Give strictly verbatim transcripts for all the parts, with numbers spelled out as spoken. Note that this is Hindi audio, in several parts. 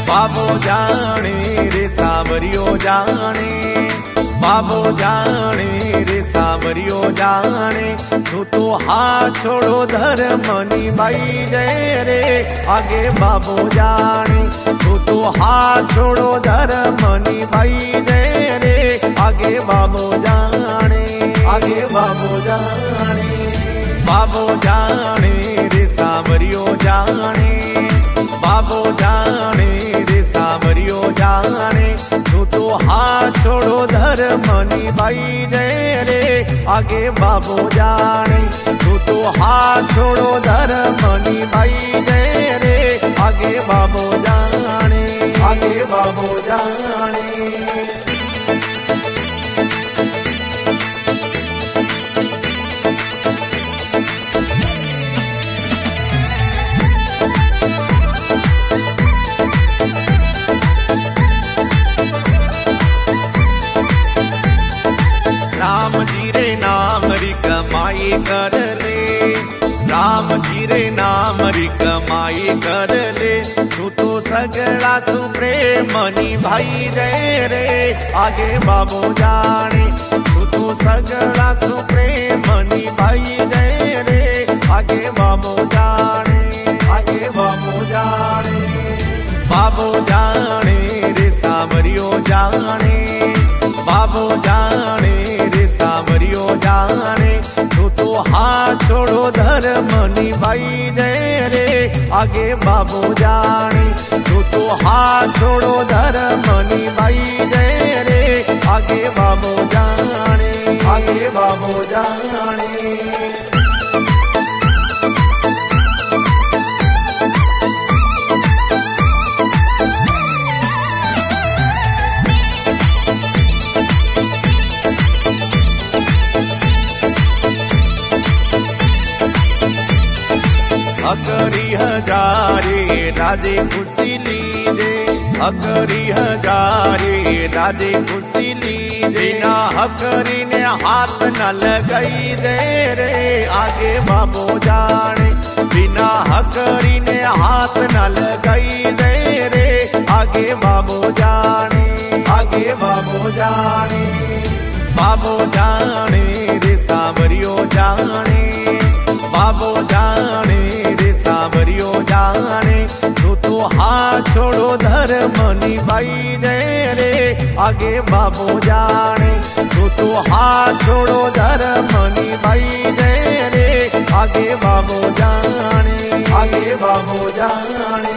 बाबो जाने रे सांवरियो जाने, बाबो जाने रे सांवरियो जाने, तू तो हाथ छोड़ो धर्मनी भाई जय रे आगे बाबो जाने, तू तो हाथ छोड़ो धर्मनी भाई जय रे आगे बाबो जाने, आगे बाबो जाने, बाबो जाने रे सांवरियो जाने, बाबो जाने रे सांवरियो जाने, तू तो हाथ छोड़ो धर्मनी भाई जय रे आगे बाबो जाने, तू तो हाथ छोड़ो धर्मनी भाई जय रे आगे बाबो जाने, आगे बाबो जाने। राम जी रे नाम री कमाई कर ले, राम जी रे नाम री कमाई कर ले, तू तो सगड़ा सुप्रेमनी भाई जय रे आगे बाबो जाने, तू तो सगड़ा सुप्रेमनी भाई जय रे आगे बाबो जाने, आगे बाबो जाने, बाबो जाने रे सांवरियो जाने, बाबो जाने रे सांवरियो जाने, तू तो हाथ छोड़ो धर्मनी भाई जय रे आगे बाबो जाने, तू तो हाथ छोड़ो धर्मनी भाई जय रे आगे बाबो जाने, आगे बाबो जाने। अकरी हजारे राजे खुशी लीजे, अकरी हजारे राजे खुशी लीजे, ना हकरी ने हाथ न लगाई दे रे आगे बाबो जाने, बिना हकरी ने हाथ न लगाई दे रे आगे बाबो जाने, आगे बाबो जाने, बाबो जाने रे सांवरियो जाने, बाबो जाने रे सांवरियो जाने, तू तो हाथ छोड़ो धर्मनी भाई जय रे आगे बाबो जाने, तू तो हाथ छोड़ो धर्मनी भाई जय रे आगे बाबो जाने, आगे बाबो जाने।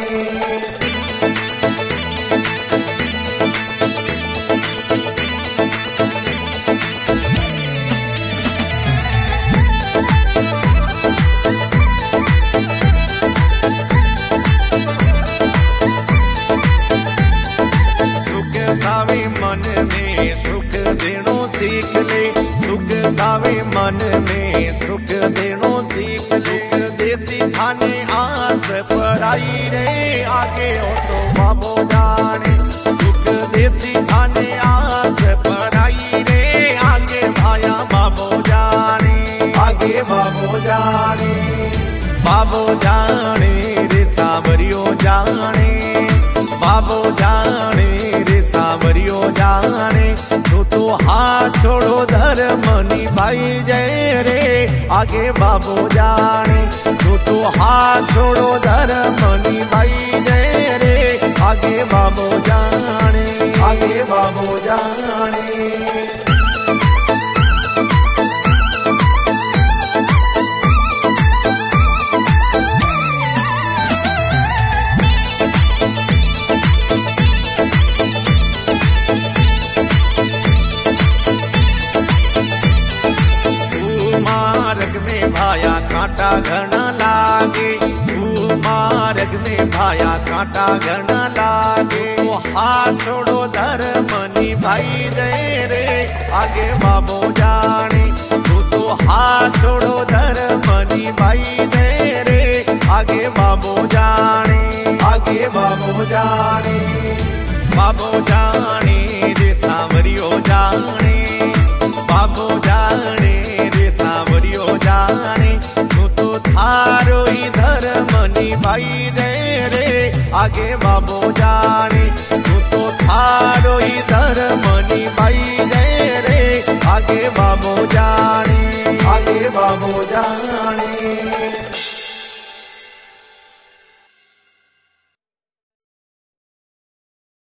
सावे मन में सुख देनो सीख ले, सुख सावे मन में सुख देनो सीख ले, देसी खाने आस पराई रे आगे हो तो बाबो जाने, सुख देसी खाने आस पराई रे आगे भाया बाबो जाने, आगे बाबो जाने, बाबो जाने रे सांवरियो जाने, बाबो जाने रे सांवरियो जाने, तू तो हाथ छोड़ो धर्मनी भाई जय रे आगे बाबो जाने, तू तो हाथ छोड़ो धर्मनी भाई जय रे आगे बाबो जाने, आगे बाबो जाने। मार्ग में भाया कांटा घना लागे, तू मार्ग में भाया कांटा घना लागे, वो हाथ छोड़ो धर्मनी भाई जय रे आगे बाबो जाने, तू तो हाथ छोड़ो धर्मनी भाई जय रे आगे बाबो जाने, आगे बाबो जाने, बाबो जाने रे सांवरियो जाने, बाबो जाने रे सांवरियो जाने, तू तो थारो ही धर्मनी भाई जय रे आगे बाबो जाने तू तो थारो ही धर्म निभाई दे रे आगे बाबो जाने आगे बाबो